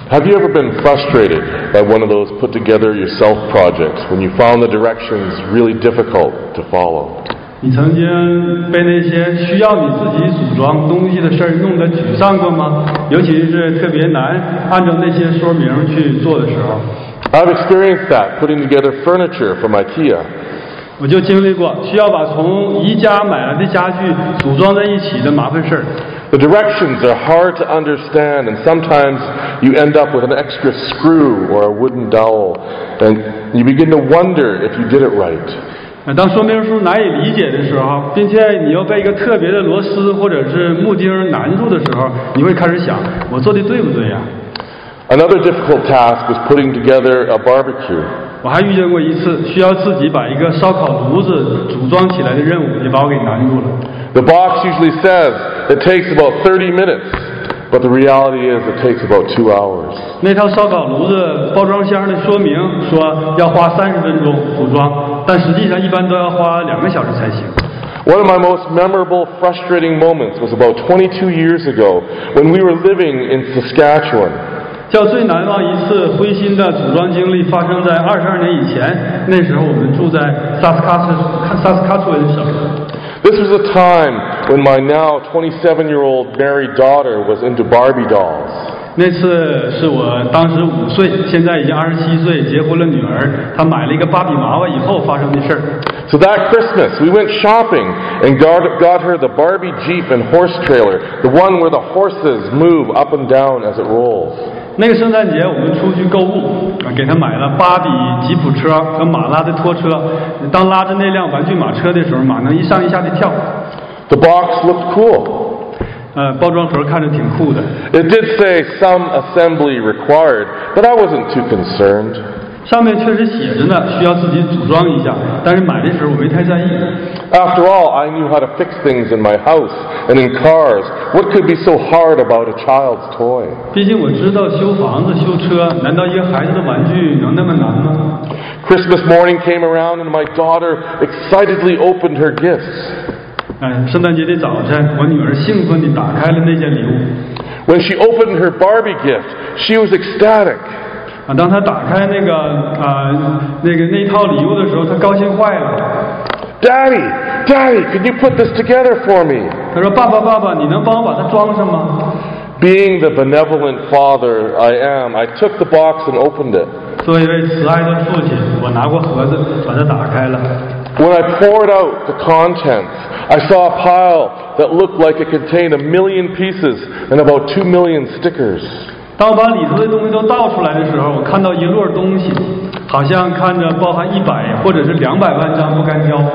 Have you ever been frustrated by one of those put-together-yourself projects when you found the directions really difficult to follow? 你曾经被那些需要你自己组装东西的事儿弄得沮丧过吗？尤其是特别难按照那些说明去做的时候。 I've experienced that putting together furniture from IKEA. 我就经历过需要把从宜家买来的家具组装在一起的麻烦事儿。 The directions are hard to understand, and sometimes you end up with an extra screw or a wooden dowel, and you begin to wonder if you did it right. 当说明书难以理解的时候，并且你又被一个特别的螺丝或者是木钉难住的时候，你会开始想，我做的对不对呀？Another difficult task was putting together a barbecue. 我还遇见过一次需要自己把一个烧烤炉子组装起来的任务，也把我给难住了。 The box usually says it takes about 30 minutes, but the reality is it takes about 2 hours. 那套烧烤炉子包装箱的说明说要花30分钟组装，但实际上一般都要花2个小时才行。 One of my most memorable, frustrating moments was about 22 years ago when we were living in Saskatchewan. 叫最难忘一次灰心的组装经历发生在22年以前，那时候我们住在萨斯喀彻省。 This was a time when my now 27-year-old married daughter was into Barbie dolls. 那次是我当时5岁，现在已经27岁，结婚了女儿。她买了一个芭比娃娃以后发生的事儿。 So that Christmas, we went shopping and got her the Barbie Jeep and horse trailer, the one where the horses move up and down as it rolls. 那个圣诞节我们出去购物，给她买了芭比吉普车和马拉的拖车。当拉着那辆玩具马车的时候，马能一上一下地跳。 The box looked cool. 包装盒看着挺酷的。 It did say some assembly required, but I wasn't too concerned. 上面确实写着呢，需要自己组装一下，但是买的时候我没太在意。 After all, I knew how to fix things in my house and in cars. What could be so hard about a child's toy? 毕竟我知道修房子、修车，难道一个孩子的玩具能那么难吗？ Christmas morning came around and my daughter excitedly opened her gifts. 圣诞节的早晨，我女儿兴奋地打开了那件礼物。 When she opened her Barbie gift, she was ecstatic. 当她打开那套礼物的时候，她高兴坏了。 Daddy, can you put this together for me? 她说：“爸爸，你能帮我把它装上吗？” Being the benevolent father I am, I took the box and opened it. 作为一位慈爱的父亲，我拿过盒子，把它打开了。 When I poured out the contents, I saw a pile that looked like it contained 1 million pieces and about 2 million stickers. 当我把里头的东西都倒出来的时候，我看到一摞东西，好像看着包含100或者是200万张不干胶。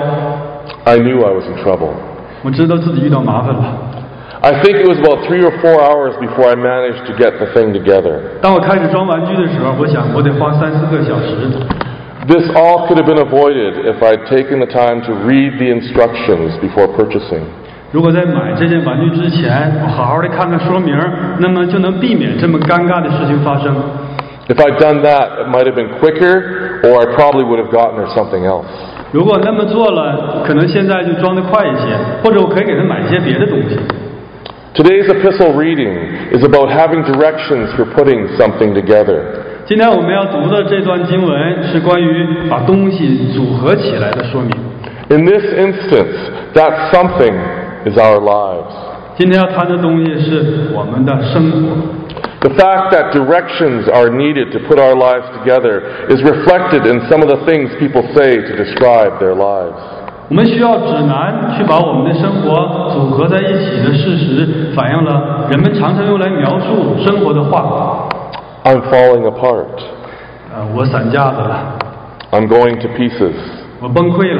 I knew I was in trouble. 我知道自己遇到麻烦了。 I think it was about 3 or 4 hours before I managed to get the thing together. 当我开始装玩具的时候，我想我得花3、4个小时。 This all could have been avoided if I'd taken the time to read the instructions before purchasing. 如果在买这件玩具之前，我好好的看看说明，那么就能避免这么尴尬的事情发生。 If I'd done that, it might have been quicker, or I probably would have gotten her something else. 如果那么做了，可能现在就装得快一些，或者我可以给她买一些别的东西。 Today's epistle reading is about having directions for putting something together. 今天我们要读的这段经文是关于把东西组合起来的说明。 In this instance, that something is our lives. 今天要谈的东西是我们的生活。 The fact that directions are needed to put our lives together is reflected in some of the things people say to describe their lives. 我们需要指南去把我们的生活组合在一起的事实，反映了人们常常用来描述生活的话。 I'm falling apart. 我散架子了。 I'm going to pieces. 我崩溃了。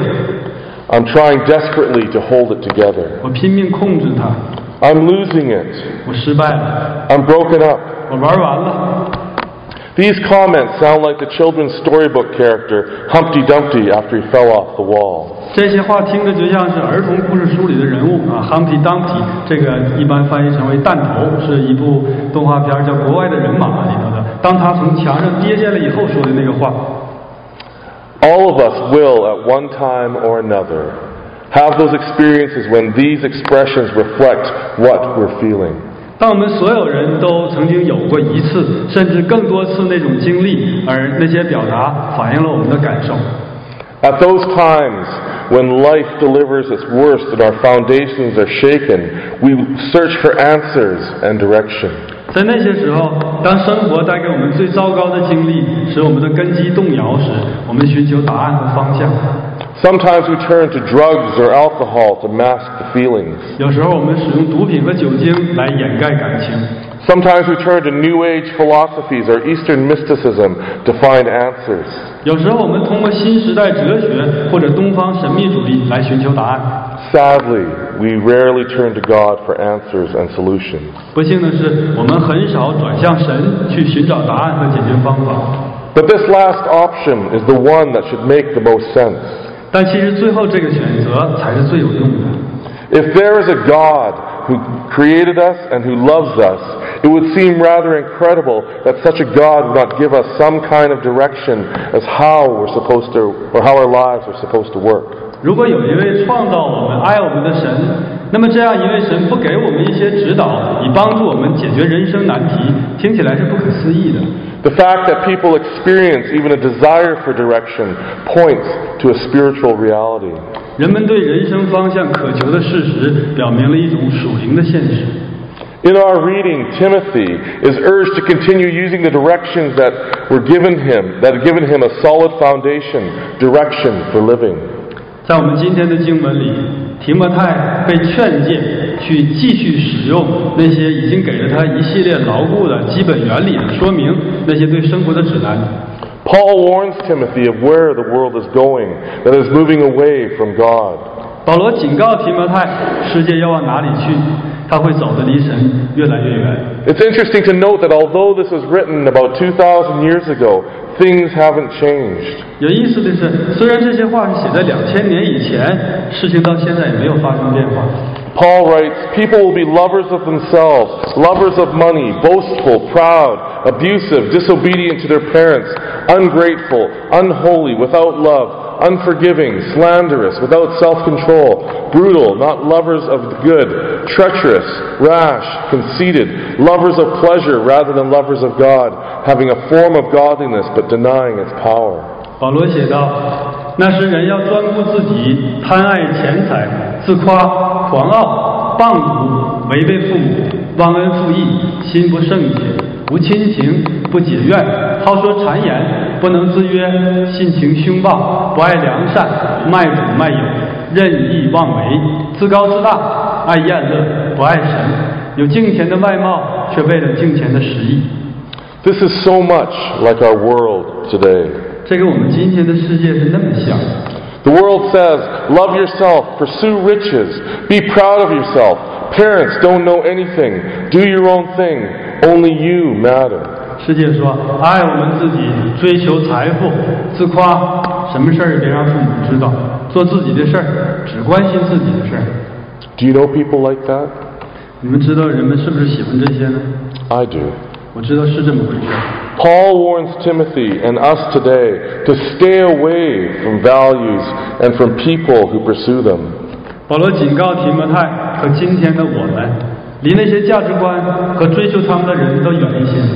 I'm trying desperately to hold it together. 我拼命控制它。 I'm losing it. 我失败了。 I'm broken up. 我玩完了。 These comments sound like the children's storybook character Humpty Dumpty after he fell off the wall. 这些话听着就像是儿童故事书里的人物Humpty Dumpty， 这个一般翻译成为弹头，是一部动画片叫《国外的人马》里头的。当他从墙上跌下来以后说的那个话。 All of us will, at one time or another, have those experiences when these expressions reflect what we're feeling. 当我们所有人都曾经有过一次甚至更多次那种经历，而那些表达反映了我们的感受。 At those times when life delivers its worst and our foundations are shaken, we search for answers and direction. 在那些时候，当生活带给我们最糟糕的经历，使我们的根基动摇时，我们寻求答案和方向。 Sometimes we turn to drugs or alcohol to mask the feelings. 有时候我们使用毒品和酒精来掩盖感情。 Sometimes we turn to New Age philosophies or Eastern mysticism to find answers. 有时候我们通过新时代哲学或者东方神秘主义来寻求答案。 Sadly, we rarely turn to God for answers and solutions. 不幸的是，我们很少转向神去寻找答案和解决方法。 But this last option is the one that should make the most sense. 但其实最后这个选择才是最有用的。 If there is a God who created us and who loves us, it would seem rather incredible that such a God would not give us some kind of direction as how we're supposed to, or how our lives are supposed to work. 如果有一位创造我们、爱我们的神，那么这样一位神不给我们一些指导，以帮助我们解决人生难题，听起来是不可思议的。 The fact that people experience even a desire for direction points to a spiritual reality. 人们对人生方向渴求的事实，表明了一种属灵的现实。 In our reading, Timothy is urged to continue using the directions that were given him, that had given him a solid foundation, direction for living. 在我们今天的经文里，提摩太被劝诫去继续使用那些已经给了他一系列牢固的基本原理，说明那些对生活的指南。 Paul warns Timothy of where the world is going, that is moving away from God. 保罗警告提摩太，世界要往哪里去，他会走得离神越来越远。 It's interesting to note that although this was written about 2,000 years ago, things haven't changed. 有意思的是，虽然这些话是写在2000年以前，事情到现在也没有发生变化。 Paul writes, people will be lovers of themselves, lovers of money, boastful, proud, abusive, disobedient to their parents, ungrateful, unholy, without love, unforgiving, slanderous, without self-control, brutal, not lovers of the good, treacherous, rash, conceited, lovers of pleasure rather than lovers of God, having a form of godliness but denying its power. 保罗写道，那时人要专顾自己，贪爱钱财，自夸，狂傲，谤赌，违背父母，忘恩负义，心不圣洁，无亲情，不解怨，好说谗言，不能自约，性情凶暴，不爱良善，卖主卖友，任意妄为，自高自大，爱宴乐，不爱神，有敬虔的外貌，却为了敬虔的实意。 This is so much like our world today. 这跟我们今天的世界是那么像。 The world says, love yourself, pursue riches, be proud of yourself. Parents don't know anything. Do your own thing. Only you matter. 世界说，爱我们自己，追求财富，自夸，什么事儿也别让父母知道，做自己的事儿，只关心自己的事儿。 Do you know people like that? 你们知道人们是不是喜欢这些呢？ I do. 我知道是这么回事。 Paul warns Timothy and us today to stay away from values and from people who pursue them. 保罗警告提摩太和今天的我们，离那些价值观和追求他们的人都远一些。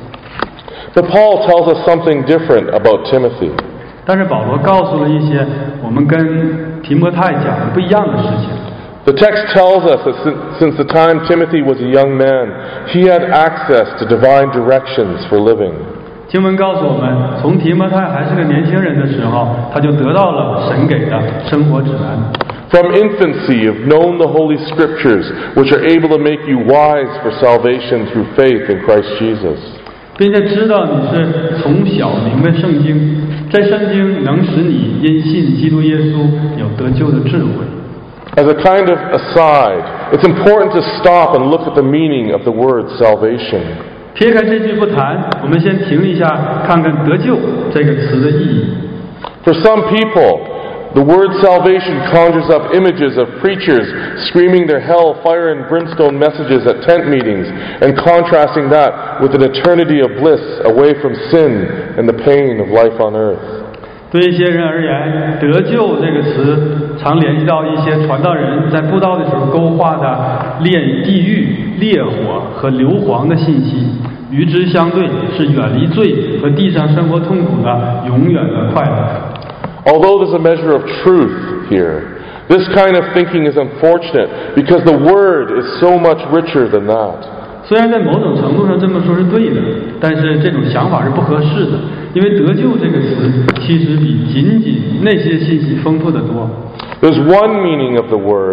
But Paul tells us something different about Timothy. 但是保罗告诉了一些我们跟提摩太讲的不一样的事情。 The text tells us that since the time Timothy was a young man, he had access to divine directions for living. 经文告诉我们，从提摩太还是个年轻人的时候，他就得到了神给的生活指南。 From infancy, you've known the Holy Scriptures, which are able to make you wise for salvation through faith in Christ Jesus. 并且知道你是从小明白圣经，这圣经能使你因信基督耶稣有得救的智慧。 As a kind of aside, it's important to stop and look at the meaning of the word salvation. 撇开这句不谈，我们先停一下，看看得救这个词的意义。 For some people, the word salvation conjures up images of preachers screaming their hell, fire, and brimstone messages at tent meetings and contrasting that with an eternity of bliss away from sin and the pain of life on earth. 对一些人而言，得救这个词常联系到一些传道人在布道的时候勾画的炼地狱、烈火和硫磺的信息，与之相对是远离罪和地上生活痛苦的永远的快乐。 Although there's a measure of truth here, this kind of thinking is unfortunate because the Word is so much richer than that. 虽然在某种程度上这么说是对的，但是这种想法是不合适的，因为得救这个词其实比仅仅那些信息丰富得多。 There's one meaning of the word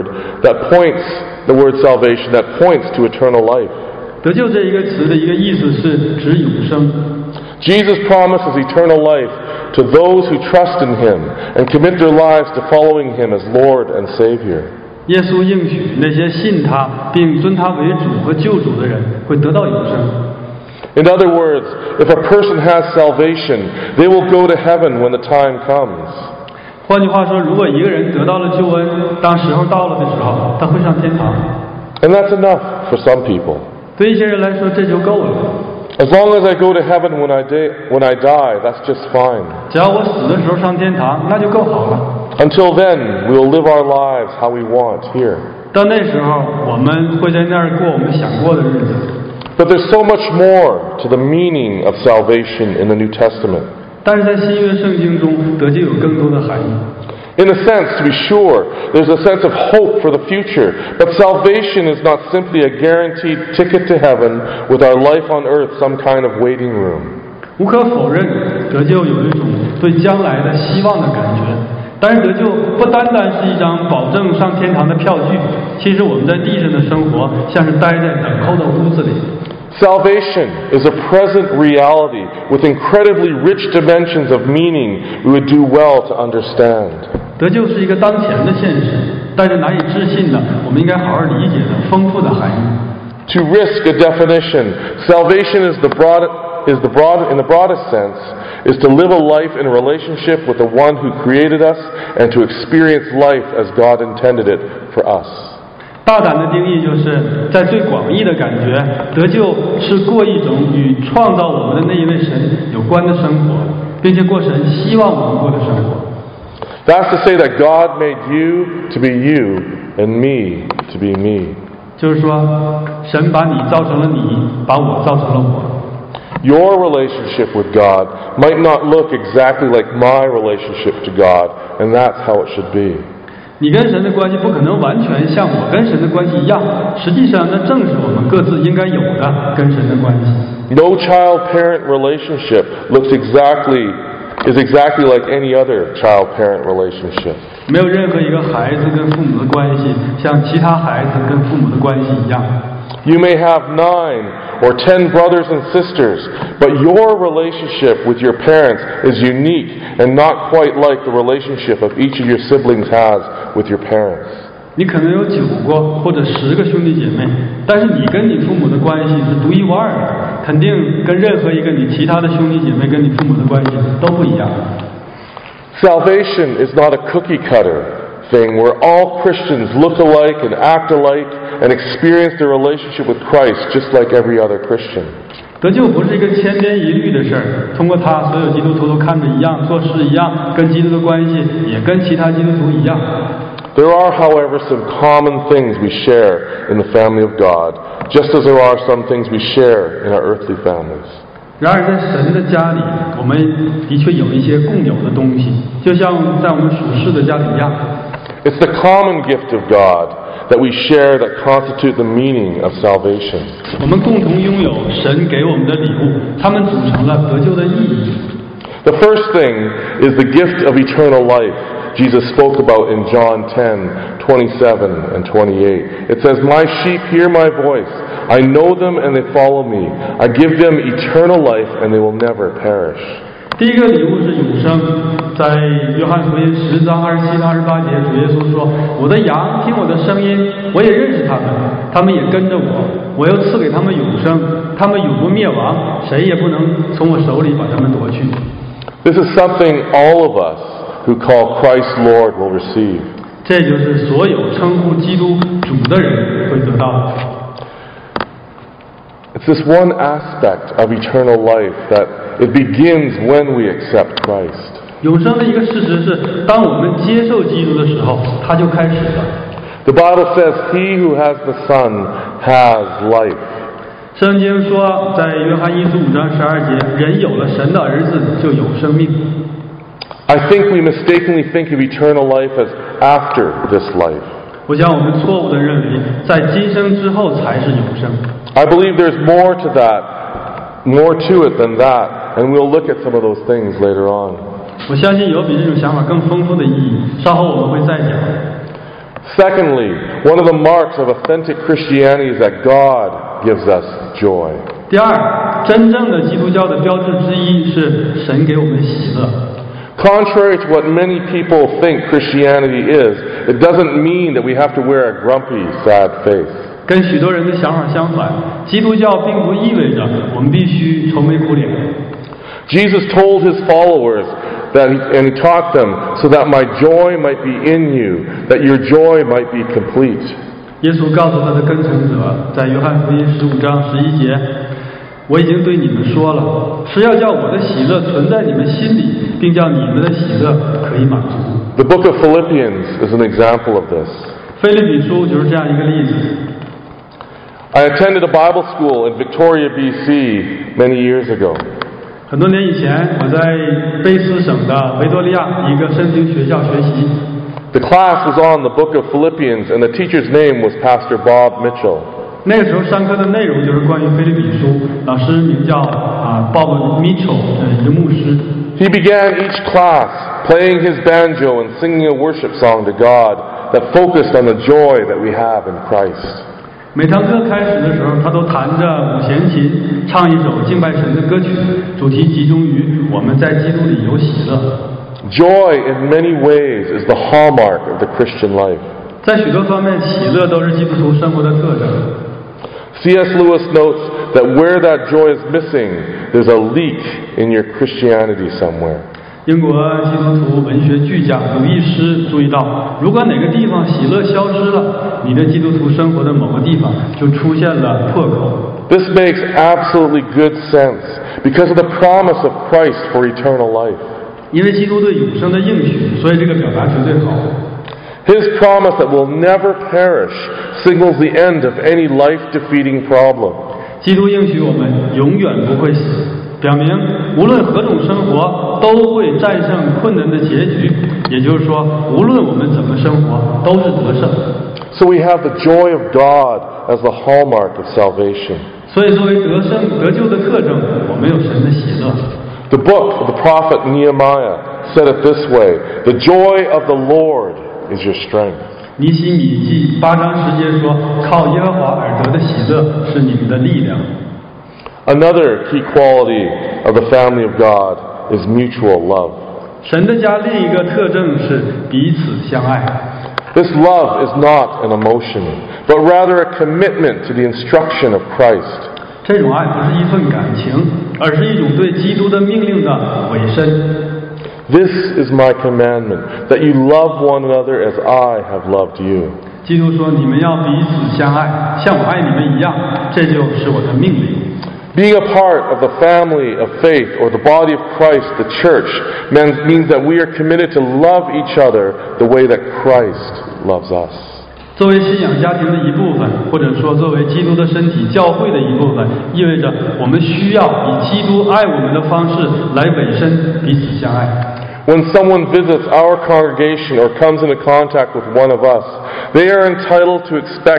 salvation that points to eternal life. 得救这一个词的一个意思是指永生。 Jesus promises eternal life to those who trust in Him and commit their lives to following Him as Lord and Savior. 耶稣应许那些信他并尊他为主和救主的人会得到永生。 In other words, if a person has salvation, they will go to heaven when the time comes. 换句话说，如果一个人得到了救恩，当时候到了的时候，他会上天堂。 And that's enough for some people. 对一些人来说，这就够了。 As long as I go to heaven when I die, that's just fine. 只要我死的时候上天堂，那就够好了。 Until then, we will live our lives how we want here. 到那时候，我们会在那儿过我们想过的日子。 But there's so much more to the meaning of salvation in the New Testament. 但是在新约圣经中，得救有更多的含义。 In a sense, to be sure, there's a sense of hope for the future, but salvation is not simply a guaranteed ticket to heaven with our life on earth some kind of waiting room. 无可否认，得救有一种对将来的希望的感觉。但是得救不单单是一张保证上天堂的票据，其实我们在地上的生活像是待在等候的屋子里。 Salvation is a present reality with incredibly rich dimensions of meaning we would do well to understand. 得救是一个当前的现实，带着难以置信的，我们应该好好理解的丰富的含义。 To risk a definition, salvation in the broadest sense, is to live a life in relationship with the one who created us and to experience life as God intended it for us. 大胆的定义就是在最广义的感觉，得救是过一种与创造我们的那一位神有关的生活，并且过神希望我们过的生活。 That's to say that God made you to be you and me to be me. 就是说，神把你造成了你，把我造成了我。 Your relationship with God might not look exactly like my relationship to God, and that's how it should be. 你跟神的关系不可能完全像我跟神的关系一样，实际上那正是我们各自应该有的跟神的关系。 No child-parent relationship is exactly like any other child-parent relationship. 没有任何一个孩子跟父母的关系像其他孩子跟父母的关系一样。 You may have 9 or 10 brothers and sisters, but your relationship with your parents is unique and not quite like the relationship of each of your siblings has with your parents. 你可能有9个或者10个兄弟姐妹，但是你跟你父母的关系是独一无二的，肯定跟任何一个你其他的兄弟姐妹跟你父母的关系都不一样。 Salvation is not a cookie-cutter thing where all Christians look alike and act alike and experience their relationship with Christ just like every other Christian. 得救不是一个千篇一律的事儿，通过它，所有基督徒都看着一样，做事一样，跟基督的关系也跟其他基督徒一样。 There are, however, some common things we share in the family of God, just as there are some things we share in our earthly families. 然而在神的家里，我们的确有一些共有的东西，就像在我们属世的家里一样。 It's the common gift of God that we share that constitute the meaning of salvation. 我们共同拥有神给我们的礼物，它们组成了得救的意义。 The first thing is the gift of eternal life Jesus spoke about in John 10:27 and 28. It says, "My sheep hear my voice. I know them and they follow me. I give them eternal life and they will never perish." 第一个礼物是永生，在约翰福音10章27到28节，主耶稣说：“我的羊听我的声音，我也认识他们，他们也跟着我，我又赐给他们永生，他们永不灭亡，谁也不能从我手里把他们夺去。” This is something all of us who call Christ Lord will receive. 这就是所有称呼基督主的人会得到的。 It's this one aspect of eternal life that it begins when we accept Christ. 永生的一个事实是，当我们接受基督的时候，它就开始了。 The Bible says, "He who has the Son has life." 圣经说，在约翰1书5章12节，人有了神的儿子就有生命。 I think we mistakenly think of eternal life as after this life. 我想我们错误地认为，在今生之后才是永生。 I believe there's more to that, more to it than that, and we'll look at some of those things later on. 我相信有比这种想法更丰富的意义，稍后我们会再讲。 Secondly, one of the marks of authentic Christianity is that God gives us joy. 第二，真正的基督教的标志之一是神给我们喜乐。 Contrary to what many people think Christianity is, it doesn't mean that we have to wear a grumpy, sad face. 跟许多人的想法相反，基督教并不意味着我们必须愁眉苦脸。 Jesus told his followers and he taught them so that my joy might be in you, that your joy might be complete. 耶稣告诉他的跟从者，在约翰福音15章11节，我已经对你们说了，是要叫我的喜乐存在你们心里，并叫你们的喜乐可以满足。 The book of Philippians is an example of this. 腓立比书就是这样一个例子。 I attended a Bible school in Victoria, BC many years ago. 很多年以前，我在卑斯省的维多利亚一个圣经学校学习。 The class was on the book of Philippians, and the teacher's name was Pastor Bob Mitchell. 那个时候上课的内容就是关于腓立比书，老师名叫Bob Mitchell， 一个牧师。 He began each class playing his banjo and singing a worship song to God that focused on the joy that we have in Christ. 每堂课开始的时候，他都弹着五弦琴，唱一首敬拜神的歌曲，主题集中于我们在基督里有喜乐。 Joy in many ways is the hallmark of the Christian life. 在许多方面，喜乐都是基督徒生活的特征。 C.S. Lewis notes that where that joy is missing, there's a leak in your Christianity somewhere. 英国基督徒文学巨匠鲁易斯注意到，如果哪个地方喜乐消失了，你的基督徒生活的某个地方就出现了破口。 This makes absolutely good sense because of the promise of Christ for eternal life. 因为基督对永生的应许，所以这个表达绝对好。 His promise that will never perish signals the end of any life-defeating problem. 基督应许我们永远不会死，表明无论何种生活都会战胜困难的结局，也就是说，无论我们怎么生活，都是得胜。 So we have the joy of God as the hallmark of salvation. 所以，作为得救的特征，我们有神的喜乐。 The book of the prophet Nehemiah said it this way: "The joy of the Lord is your strength." 尼希米记8章10节说：“靠耶和华而得的喜乐是你们的力量。” Another key quality of the family of God is mutual love. 神的家另一个特征是彼此相爱。 This love is not an emotion, but rather a commitment to the instruction of Christ. 这种爱不是一份感情，而是一种对基督的命令的委身。 This is my commandment, that you love one another as I have loved you. 基督说：“你们要彼此相爱，像我爱你们一样。”这就是我的命令。 Being a part of the family of faith or the body of Christ, the church, means that we are committed to love each other the way that Christ loves us. 作为信仰家庭的一部分，或者说作为基督的身体教会的一部分，意味着我们需要以基督爱我们的方式来委身彼此相爱。 When someone visits our congregation or comes into contact with one of us, they are entitled to expect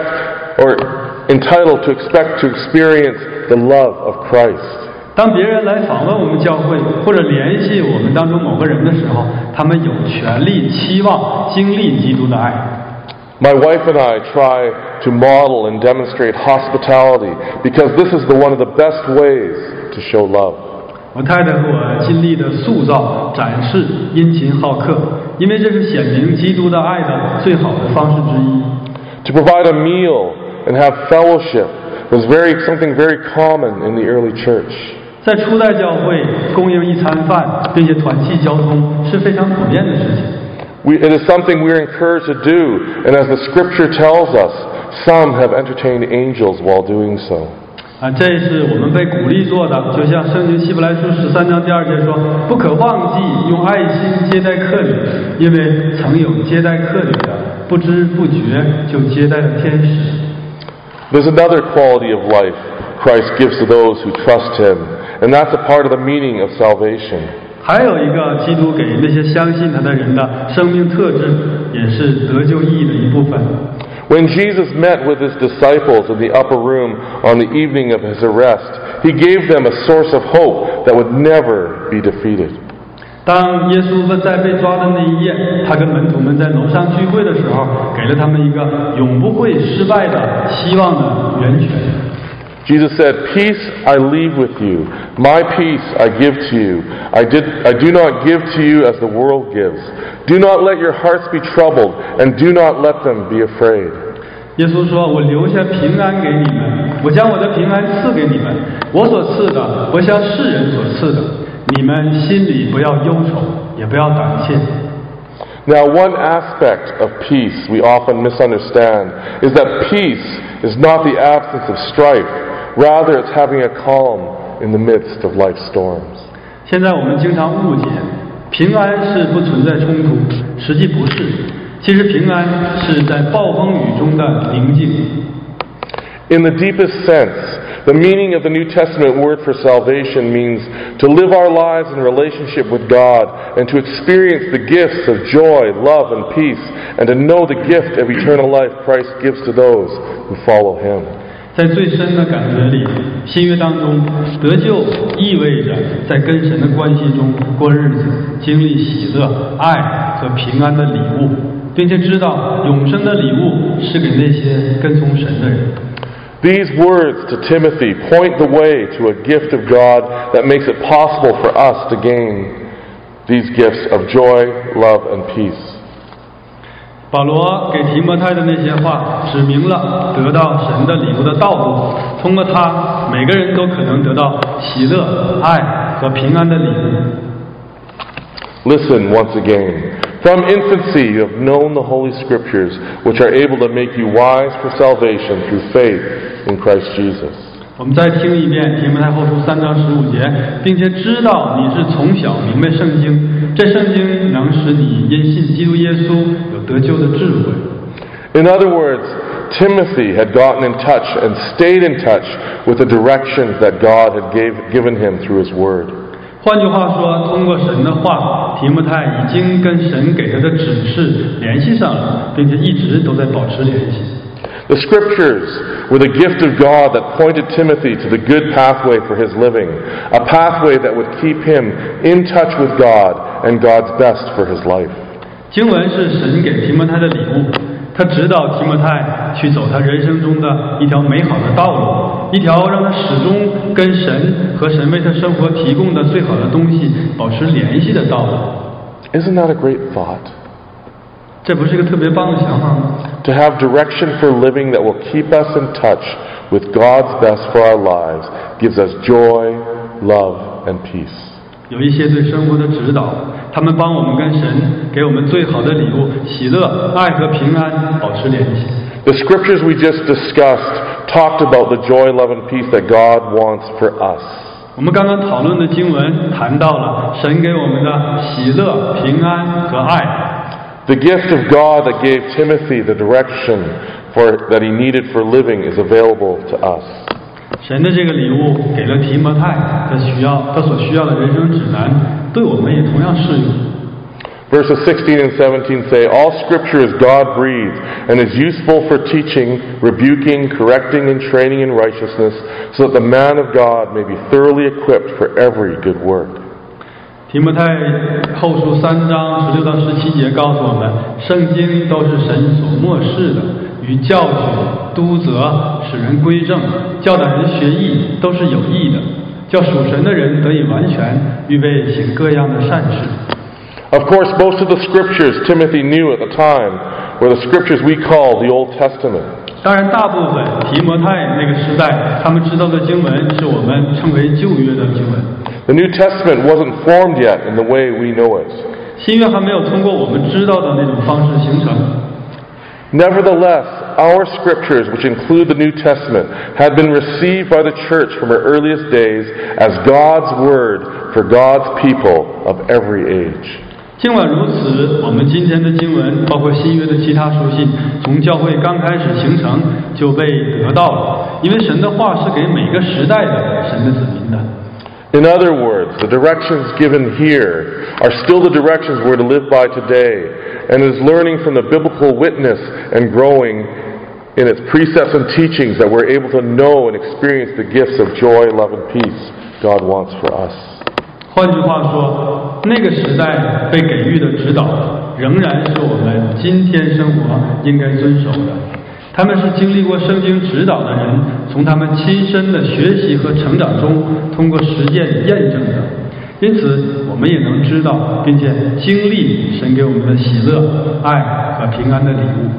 to experience the love of Christ. 当别人来访问我们教会或者联系我们当中某个人的时候，他们有权利期望经历基督的爱。 My wife and I try to model and demonstrate hospitality because this is one of the best ways to show love. 我太太和我尽力地塑造、展示殷勤好客，因为这是显明基督的爱的最好的方式之一。 To provide a meal and have fellowship was something very common in the early church. 在初代教会，供应一餐饭并且团契交通是非常普遍的事情。 It is something we are encouraged to do, and as the Scripture tells us, some have entertained angels while doing so. 这是我们被鼓励做的，就像圣经希伯来书13章第2节说，不可忘记用爱心接待客旅，因为曾有接待客旅的，不知不觉就接待了天使。 There's another quality of life Christ gives to those who trust Him, and that's a part of the meaning of salvation. 还有一个基督给那些相信他的人的生命特质，也是得救意义的一部分。 When Jesus met with His disciples in the upper room on the evening of His arrest, He gave them a source of hope that would never be defeated. 当耶稣在被抓的那一夜，他跟门徒们在楼上聚会的时候，给了他们一个永不会失败的希望的源泉。 Jesus said, "Peace I leave with you, my peace I give to you. I do not give to you as the world gives. Do not let your hearts be troubled, and do not let them be afraid." 耶稣说：“我留下平安给你们，我将我的平安赐给你们。我所赐的，不像世人所赐的。你们心里不要忧愁，也不要胆怯。” Now, one aspect of peace we often misunderstand is that peace is not the absence of strife. Rather, it's having a calm in the midst of life's storms. 现在我们经常误解，平安是不存在冲突，实际不是。其实平安是在暴风雨中的宁静。 In the deepest sense, the meaning of the New Testament word for salvation means to live our lives in relationship with God and to experience the gifts of joy, love, and peace, and to know the gift of eternal life Christ gives to those who follow Him. 在最深的感觉里，新约当中得救意味着在跟神的关系中过日子，经历喜乐、爱和平安的礼物，并且知道永生的礼物是给那些跟从神的人。 These words to Timothy point the way to a gift of God that makes it possible for us to gain these gifts of joy, love, and peace. 保罗给提摩太的那些话指明了得到神的礼物的道路，通过他，每个人都可能得到喜乐、爱和平安的礼物。 Listen once again. From infancy you have known the Holy Scriptures, which are able to make you wise for salvation through faith in Christ Jesus. 我们再听一遍提摩太后书3章15节，并且知道你是从小明白圣经，这圣经能使你因信基督耶稣有得救的智慧。 In other words, Timothy had gotten in touch and stayed in touch with the directions that God had given him through His Word. 换句话说，通过神的话，提摩太已经跟神给他的指示联系上了，并且一直都在保持联系。 The Scriptures were the gift of God that pointed Timothy to the good pathway for his living, a pathway that would keep him in touch with God and God's best for his life. 经文是神给提摩太的礼物，他指导提摩太去走他人生中的一条美好的道路，一条让他始终跟神和神为他生活提供的最好的东西保持联系的道路。 Isn't that a great thought? 这不是一个特别棒的想法吗？ To have direction for living that will keep us in touch with God's best for our lives gives us joy, love, and peace. 有一些对生活的指导，他们帮我们跟神给我们最好的礼物喜乐、爱和平安保持联系。 The scriptures we just discussed talked about the joy, love, and peace that God wants for us. 我们刚刚讨论的经文谈到了神给我们的喜乐、平安和爱。 The gift of God that gave Timothy the direction that he needed for living is available to us. 神的这个礼物给了提摩太他所需要的人生指南，对我们也同样适用。 Verses 16 and 17 say, "All Scripture is God-breathed and is useful for teaching, rebuking, correcting, and training in righteousness, so that the man of God may be thoroughly equipped for every good work." 提摩太后书3章16到17节告诉我们，圣经都是神所默示的，与教训、督责、使人归正、教导人学义，都是有益的，叫属神的人得以完全，预备行各样的善事。 Of course, most of the scriptures Timothy knew at the time were the scriptures we call the Old Testament. 当然，大部分提摩太那个时代，他们知道的经文是我们称为旧约的经文。 The New Testament wasn't formed yet in the way we know it. 新约还没有通过我们知道的那种方式形成。 Nevertheless, our scriptures, which include the New Testament, had been received by the church from her earliest days as God's word for God's people of every age. 尽管如此，我们今天的经文，包括新约的其他书信，从教会刚开始形成就被得到了，因为神的话是给每个时代的神的子民的。 In other words, the directions given here are still the directions we're to live by today, and is learning from the biblical witness and growing in its precepts and teachings that we're able to know and experience the gifts of joy, love, and peace God wants for us. 换句话说，那个时代被给予的指导，仍然是我们今天生活应该遵守的。他们是经历过圣经指导的人，从他们亲身的学习和成长中，通过实践验证的。因此，我们也能知道，并且经历神给我们的喜乐、爱和平安的礼物。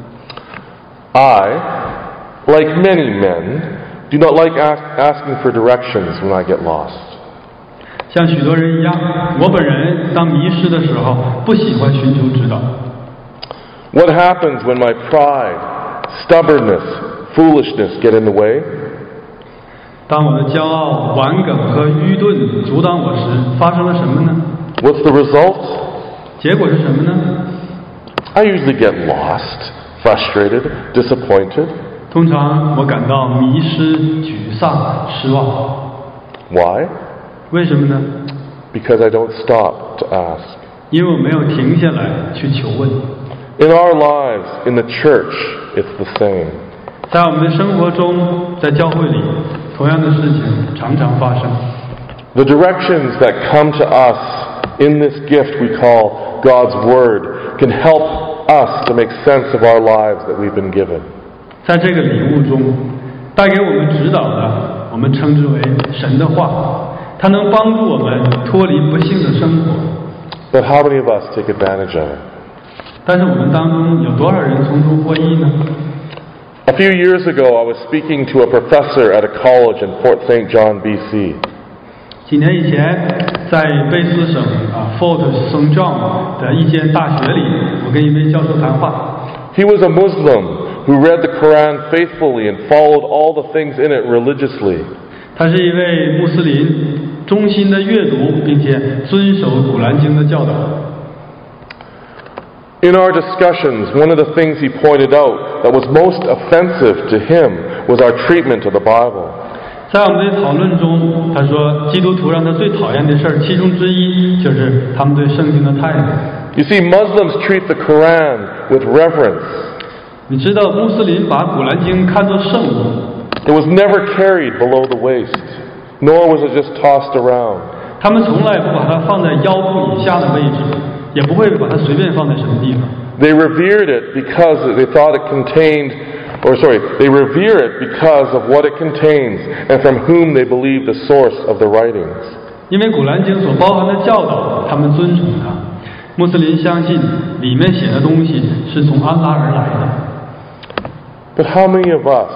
I, like many men, do not like asking for directions when I get lost. 像许多人一样，我本人当迷失的时候，不喜欢寻求指导。 What happens when my pride,stubbornness, foolishness get in the way? 当我的骄傲、顽梗和愚钝阻挡我时，发生了什么呢？ What's the result? 结果是什么呢？ I usually get lost, frustrated, disappointed. 通常我感到迷失、沮丧、失望。 Why? 为什么呢？ Because I don't stop to ask. 因为我没有停下来去求问。 In our lives, in the church, it's the same. 在我们的生活中，在教会里，同样的事情常常发生。 The directions that come to us in this gift we call God's Word can help us to make sense of our lives that we've been given. 在这个礼物中，带给我们指导的，我们称之为神的话，它能帮助我们脱离不幸的生活。 But how many of us take advantage of it? 但是我们当中有多少人从中获益呢？ A few years ago, I was speaking to a professor at a college in Fort St. John, BC. 几年以前，在卑斯省Fort St. John 的一间大学里，我跟一位教授谈话。 He was a Muslim who read the Quran faithfully and followed all the things in it religiously. 他是一位穆斯林，忠心的阅读并且遵守古兰经的教导。 In our discussions, one of the things he pointed out that was most offensive to him was our treatment of the Bible. 在我们的讨论中，他说基督徒让他最讨厌的事儿，其中之一就是他们对圣经的态度。 You see, Muslims treat the Quran with reverence. 你知道穆斯林把古兰经看作圣物。 It was never carried below the waist, nor was it just tossed around. 他们从来不把它放在腰部以下的位置，也不会把它随便放在什么地方。 They revered it because they thought it contained, they revere it because of what it contains and from whom they believe the source of the writings. 因为古兰经所包含的教导，他们尊崇它。穆斯林相信里面写的东西是从安拉而来的。 But how many of us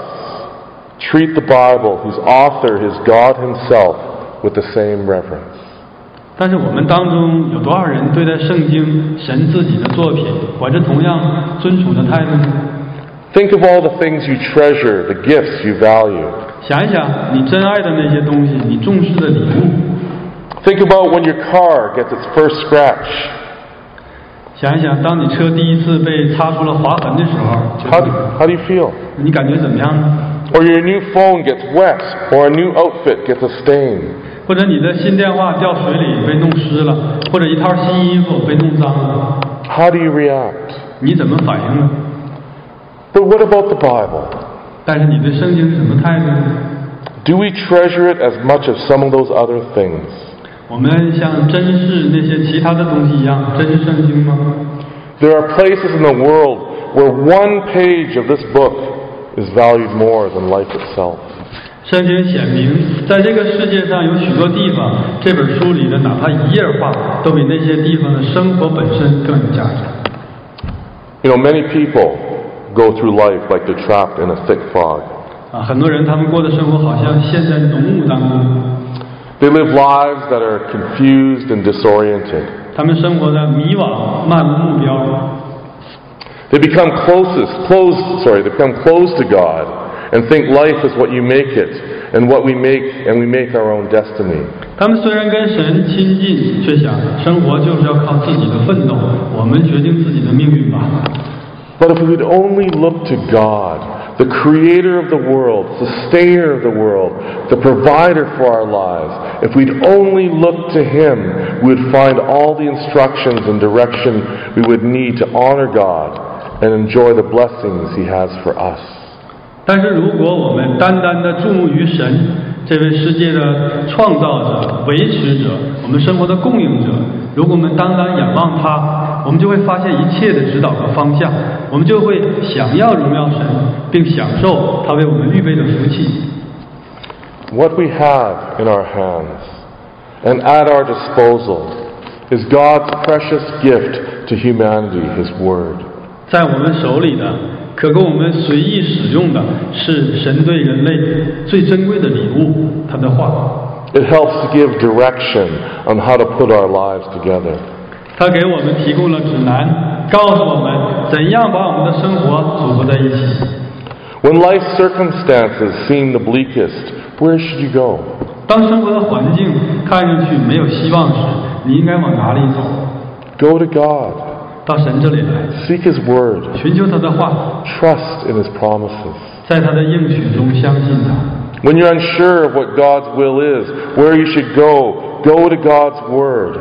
treat the Bible, whose author is God Himself, with the same reverence? 但是我们当中有多少人对待圣经、神自己的作品，怀着同样尊崇的态度呢？ Think of all the things you treasure, the gifts you value. 想一想你珍爱的那些东西，你重视的礼物。 Think about when your car gets its first scratch. 想一想，当你车第一次被擦出了划痕的时候， How do you feel? 你感觉怎么样呢？ Or your new phone gets wet, or a new outfit gets a stain. 或者你的新电话掉水里被弄湿了，或者一套新衣服被弄脏了， How do you react? 你怎么反应呢？ But what about the Bible? 但是你对圣经是什么态度呢？ Do we treasure it as much as some of those other things? 我们像珍视那些其他的东西一样珍视圣经吗？ There are places in the world where one page of this book is valued more than life itself. 圣经显明，在这个世界上有许多地方，这本书里的哪怕一页话，都比那些地方的生活本身更有价值。 You know, many people go through life like they're trapped in a thick fog. 很多人他们过的生活好像陷在浓雾当中。 They live lives that are confused and disoriented. 他们生活在迷惘、漫无目标。 They become close to God and think life is what you make it, and we make our own destiny. 他们虽然跟神亲近，却想生活就是要靠自己的奋斗，我们决定自己的命运吧。 But if we would only look to God, the creator of the world, sustainer of the world, the provider for our lives, if we'd only look to Him, we would find all the instructions and direction we would need to honor God and enjoy the blessings He has for us. 但是如果我们单单的注目于神，这位世界的创造者、维持者，我们生活的供应者，如果我们单单仰望他，我们就会发现一切的指导和方向，我们就会想要荣耀神，并享受他为我们预备的福气。 What we have in our hands and at our disposal is God's precious gift to humanity, His Word. 在我们手里的，可供我们随意使用的，是神对人类最珍贵的礼物，他的话。 It helps to give direction on how to put our lives together. 他给我们提供了指南，告诉我们怎样把我们的生活组合在一起。 When life's circumstances seem the bleakest, where should you go? 当生活的环境看上去没有希望时，你应该往哪里走？ Go to God. 到神这里来， Seek His Word. 寻求他的话， Trust in His promises. 在他的应许中相信他。 When you're unsure of what God's will is, where you should go to God's Word.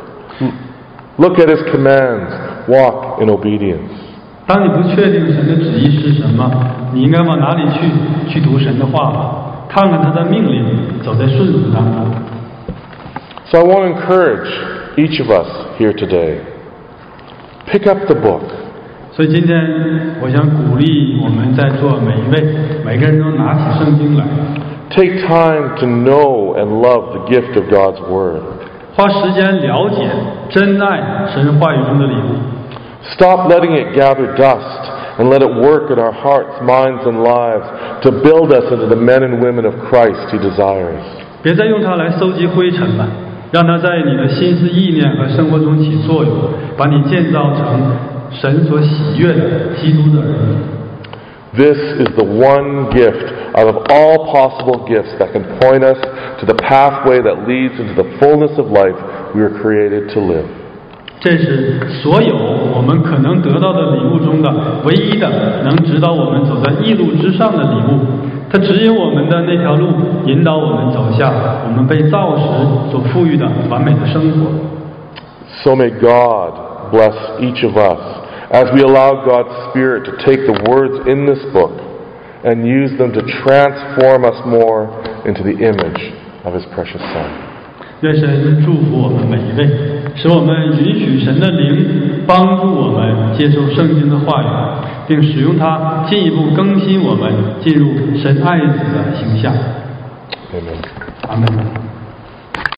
Look at His commands. Walk in obedience. 当你不确定神的旨意是什么，你应该往哪里去？去读神的话，看看他的命令，走在顺服当中。 So I want to encourage each of us here today. Pick up the book. 所以今天我想鼓励我们在座每一位，每个人都拿起圣经来。 Take time to know and love the gift of God's Word. 花时间了解、珍爱神话语中的礼物。 Stop letting it gather dust and let it work in our hearts, minds, and lives to build us into the men and women of Christ He desires. 别再用它来搜集灰尘了，让它在你的心思意念和生活中起作用，把你建造成神所喜悦的基督的儿女。 This is the one gift out of all possible gifts that can point us to the pathway that leads into the fullness of life we were created to live. 这是所有我们可能得到的礼物中的唯一的能指导我们走在义路之上的礼物。它指引我们的那条路，引导我们走向我们被造时所赋予的完美的生活。 So may God bless each of us as we allow God's Spirit to take the words in this book and use them to transform us more into the image of His precious Son. 愿神祝福我们每一位，使我们允许神的灵帮助我们接受圣经的话语，并使用它进一步更新我们，进入神爱子的形象。 Amen. 阿门。